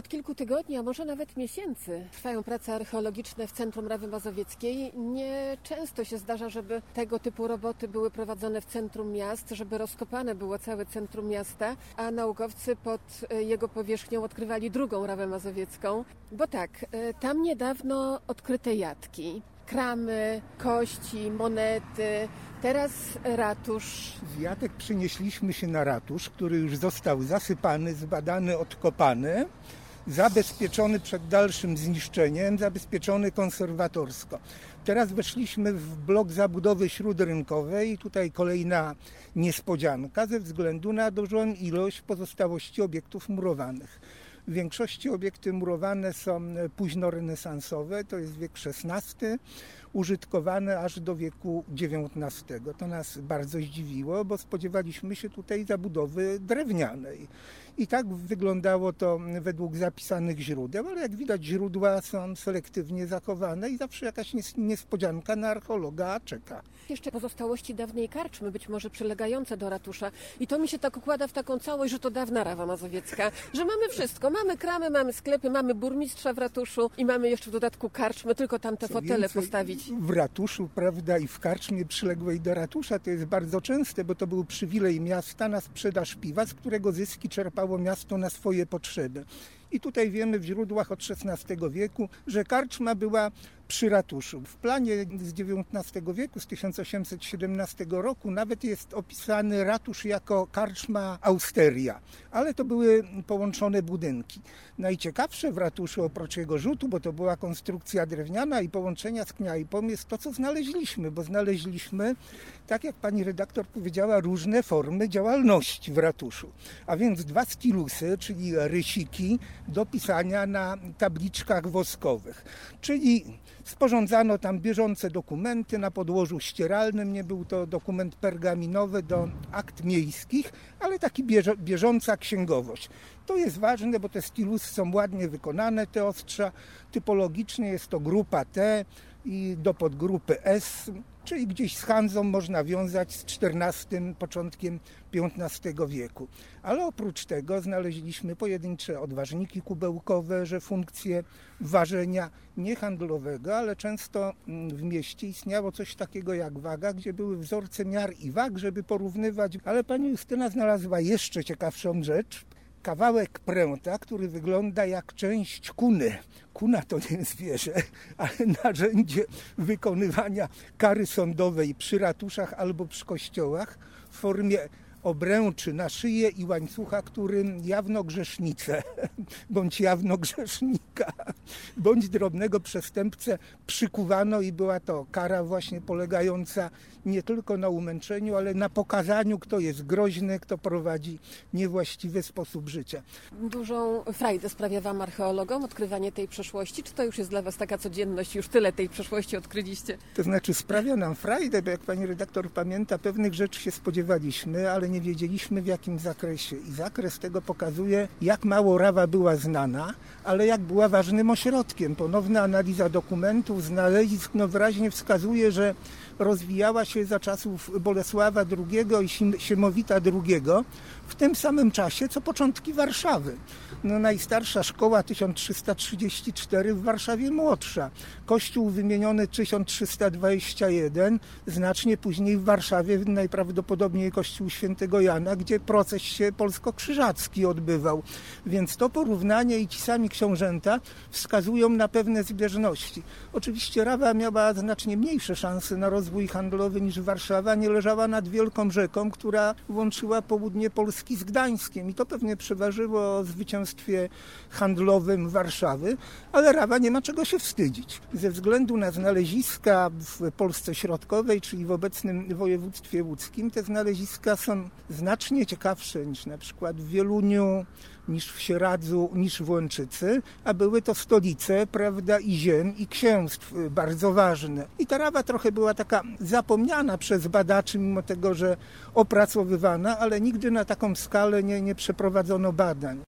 Od kilku tygodni, a może nawet miesięcy trwają prace archeologiczne w centrum Rawy Mazowieckiej. Nieczęsto się zdarza, żeby tego typu roboty były prowadzone w centrum miast, żeby rozkopane było całe centrum miasta, a naukowcy pod jego powierzchnią odkrywali drugą Rawę Mazowiecką. Bo tak, tam niedawno odkryte jatki, kramy, kości, monety, teraz ratusz. Z jatek przenieśliśmy się na ratusz, który już został zasypany, zbadany, odkopany, zabezpieczony przed dalszym zniszczeniem, zabezpieczony konserwatorsko. Teraz weszliśmy w blok zabudowy śródrynkowej i tutaj kolejna niespodzianka ze względu na dużą ilość pozostałości obiektów murowanych. W większości obiekty murowane są późnorenesansowe, to jest wiek XVI, użytkowane aż do wieku XIX. To nas bardzo zdziwiło, bo spodziewaliśmy się tutaj zabudowy drewnianej. I tak wyglądało to według zapisanych źródeł, ale jak widać źródła są selektywnie zachowane i zawsze jakaś niespodzianka na archeologa czeka. Jeszcze pozostałości dawnej karczmy, być może przylegające do ratusza. I to mi się tak układa w taką całość, że to dawna Rawa Mazowiecka, że mamy wszystko. Mamy kramy, mamy sklepy, mamy burmistrza w ratuszu i mamy jeszcze w dodatku karczmę, tylko tam te fotele postawić. W ratuszu, prawda, i w karczmie przyległej do ratusza to jest bardzo częste, bo to był przywilej miasta na sprzedaż piwa, z którego zyski czerpało miasto na swoje potrzeby. I tutaj wiemy w źródłach od XVI wieku, że karczma była przy ratuszu. W planie z XIX wieku, z 1817 roku, nawet jest opisany ratusz jako karczma austeria, ale to były połączone budynki. Najciekawsze w ratuszu, oprócz jego rzutu, bo to była konstrukcja drewniana i połączenia z knajpą, jest to, co znaleźliśmy, bo znaleźliśmy, tak jak pani redaktor powiedziała, różne formy działalności w ratuszu. A więc 2 stilusy, czyli rysiki do pisania na tabliczkach woskowych, czyli sporządzano tam bieżące dokumenty na podłożu ścieralnym. Nie był to dokument pergaminowy do akt miejskich, ale taki bieżąca księgowość. To jest ważne, bo te stilusy są ładnie wykonane, te ostrza. Typologicznie jest to grupa T i do podgrupy S, czyli gdzieś z Hanzą można wiązać z XIV, początkiem XV wieku. Ale oprócz tego znaleźliśmy pojedyncze odważniki kubełkowe, że funkcje ważenia nie handlowego, ale często w mieście istniało coś takiego jak waga, gdzie były wzorce miar i wag, żeby porównywać. Ale pani Justyna znalazła jeszcze ciekawszą rzecz. Kawałek pręta, który wygląda jak część kuny. Kuna to nie zwierzę, ale narzędzie wykonywania kary sądowej przy ratuszach albo przy kościołach w formie obręczy na szyję i łańcucha, którym jawno grzesznicę, bądź jawno grzesznika, bądź drobnego przestępcę przykuwano i była to kara właśnie polegająca nie tylko na umęczeniu, ale na pokazaniu, kto jest groźny, kto prowadzi niewłaściwy sposób życia. Dużą frajdę sprawia wam archeologom odkrywanie tej przeszłości? Czy to już jest dla was taka codzienność? Już tyle tej przeszłości odkryliście? To znaczy sprawia nam frajdę, bo jak pani redaktor pamięta, pewnych rzeczy się spodziewaliśmy, ale nie wiedzieliśmy w jakim zakresie. I zakres tego pokazuje, jak mało Rawa była znana, ale jak była ważnym ośrodkiem. Ponowna analiza dokumentów, znalezisk wyraźnie wskazuje, że rozwijała się za czasów Bolesława II i Siemowita II w tym samym czasie, co początki Warszawy. Najstarsza szkoła 1334, w Warszawie młodsza. Kościół wymieniony 1321, znacznie później w Warszawie najprawdopodobniej kościół świętego Jana, gdzie proces się polsko-krzyżacki odbywał. Więc to porównanie i ci sami książęta wskazują na pewne zbieżności. Oczywiście Rawa miała znacznie mniejsze szanse na rozwój handlowy niż Warszawa, nie leżała nad wielką rzeką, która łączyła południe Polski z Gdańskiem i to pewnie przeważyło o zwycięstwie handlowym Warszawy, ale Rawa nie ma czego się wstydzić. Ze względu na znaleziska w Polsce Środkowej, czyli w obecnym województwie łódzkim, te znaleziska są znacznie ciekawsze niż na przykład w Wieluniu, niż w Sieradzu, niż w Łęczycy, a były to stolice, prawda, i ziem, i księstw bardzo ważne. I ta Rawa trochę była taka zapomniana przez badaczy, mimo tego, że opracowywana, ale nigdy na taką skalę nie przeprowadzono badań.